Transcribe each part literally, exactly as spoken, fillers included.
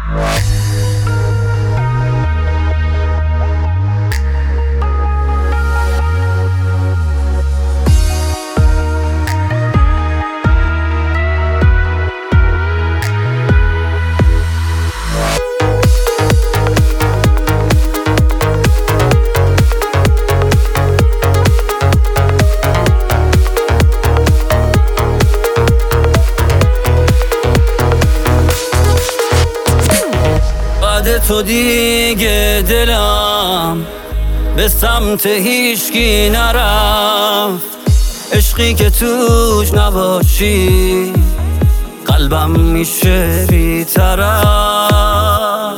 تو دیگه دلم به سمت هیچکی نرفت، عشقی که توش نباشی قلبم میشه بی طرف.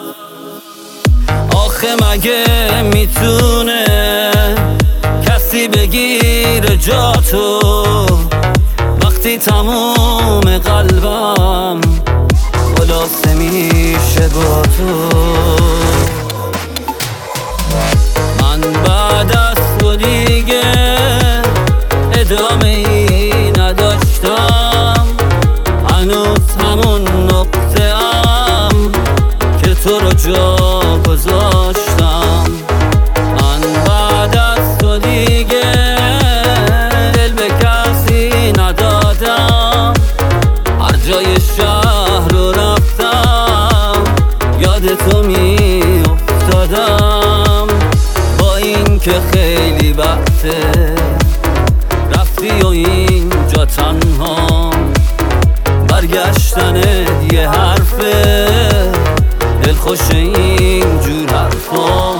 آخه مگه میتونه کسی بگیره جا تو وقتی تموم قلبم خلاصه میشه با تو؟ من بعد از تو دیگه ادامه ای نداشتم، هنوز همون نقطه ام که تو رو جا گذاشتم. من بعد از تو دیگه دل به کسی ندادم، هر جای شهر رو رفتم یاد تو می افتادم. با این که خیلی وقته رفتی و اینجا تنها، برگشتن یه حرفه دلخوش اینجور حرفا.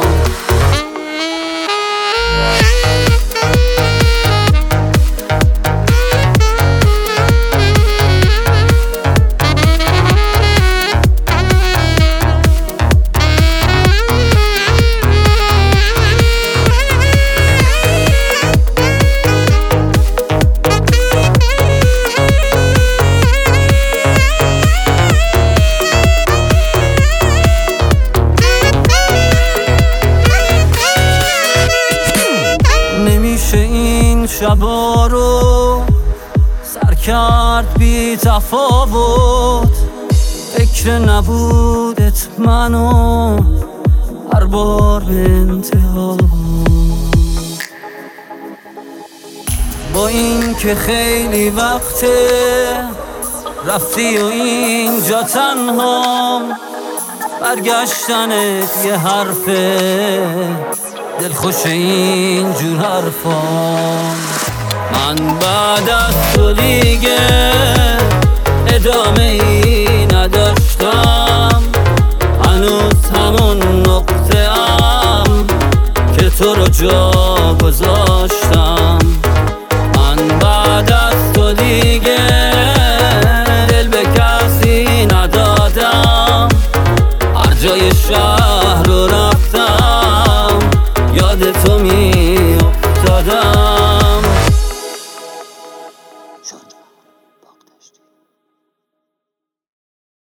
این شبا رو سر کرد بی تفاوت، فکر نبودت منو هر بار به انتها. با این که خیلی وقته رفتی و اینجا تنها، برگشتنت یه حرفه دلخوش اینجور حرفا. من بعد از تو دیگه ادامه ای نداشتم، هنوز همون نقطه ام که تو رو جا گذاشتم. من بعد از تو دیگه دل به کسی ندادم، هر جای شهر رو رفتم یاد تو می افتادم.